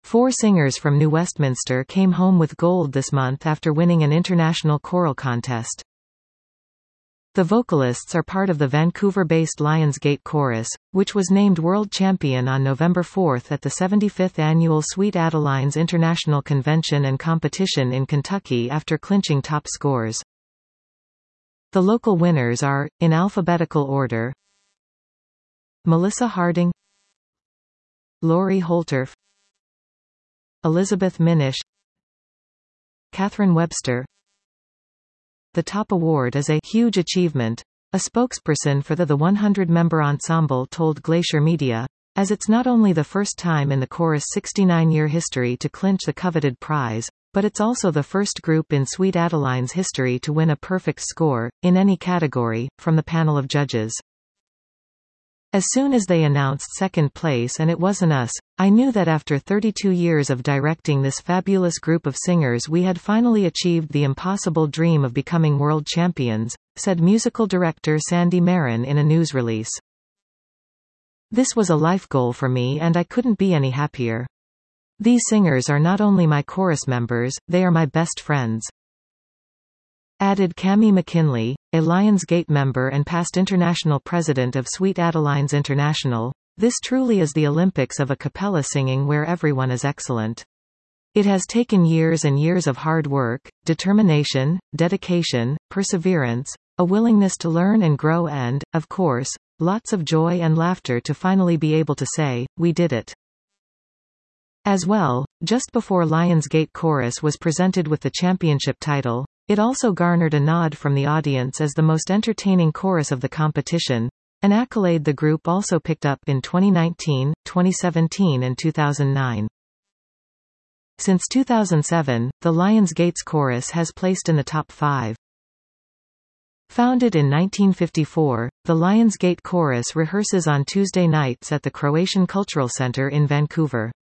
4 singers from New Westminster came home with gold this month after winning an international choral contest. The vocalists are part of the Vancouver-based Lionsgate Chorus, which was named world champion on November 4 at the 75th annual Sweet Adelines International Convention and Competition in Kentucky after clinching top scores. The local winners are, in alphabetical order: Melissa Harding, Laurie Holter, Elizabeth Minish, Catherine Webster. The top award is a huge achievement, a spokesperson for the 100-member ensemble told Glacier Media, as it's not only the first time in the chorus' 69-year history to clinch the coveted prize, but it's also the first group in Sweet Adeline's history to win a perfect score, in any category, from the panel of judges. As soon as they announced second place and it wasn't us, I knew that after 32 years of directing this fabulous group of singers we had finally achieved the impossible dream of becoming world champions, said musical director Sandy Marin in a news release. This was a life goal for me and I couldn't be any happier. These singers are not only my chorus members, they are my best friends. Added Cammie McKinley, a Lionsgate member and past international president of Sweet Adelines International, this truly is the Olympics of a cappella singing where everyone is excellent. It has taken years and years of hard work, determination, dedication, perseverance, a willingness to learn and grow and, of course, lots of joy and laughter to finally be able to say, we did it. As well, just before Lionsgate Chorus was presented with the championship title, it also garnered a nod from the audience as the most entertaining chorus of the competition, an accolade the group also picked up in 2019, 2017 and 2009. Since 2007, the Lionsgate's chorus has placed in the top 5. Founded in 1954, the Lionsgate Chorus rehearses on Tuesday nights at the Croatian Cultural Center in Vancouver.